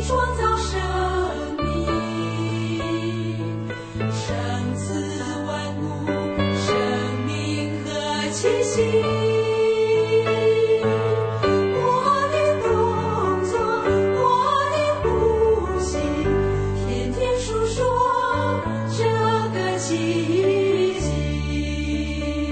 创造生命，生赐万物，生命和气息。我的动作，我的呼吸，天天述说这个奇迹。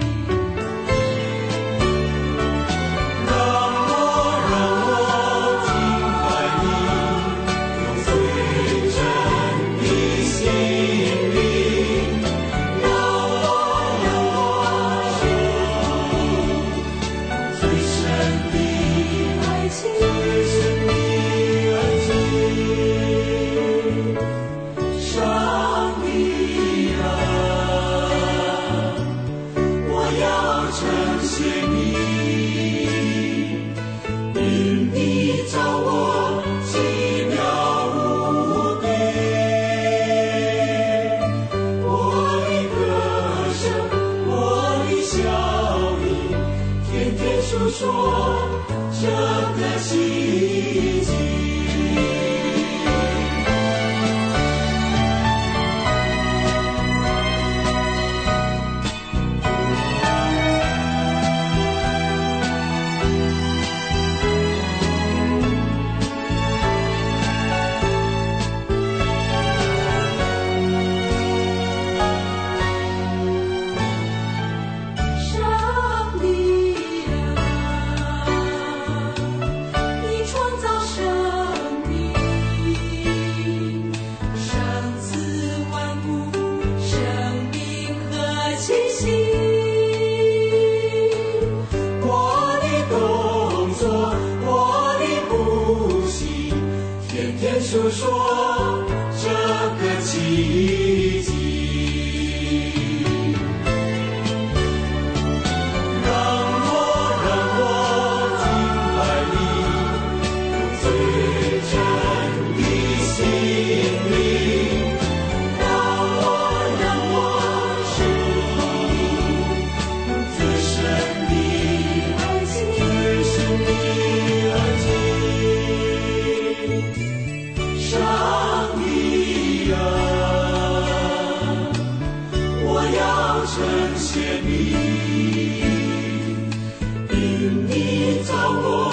述说这个奇迹。述说这个奇迹，让我敬拜你，用最真的心灵，让我属你，用最深的爱情，最深的爱情。上帝啊，我要称谢你，因你造我。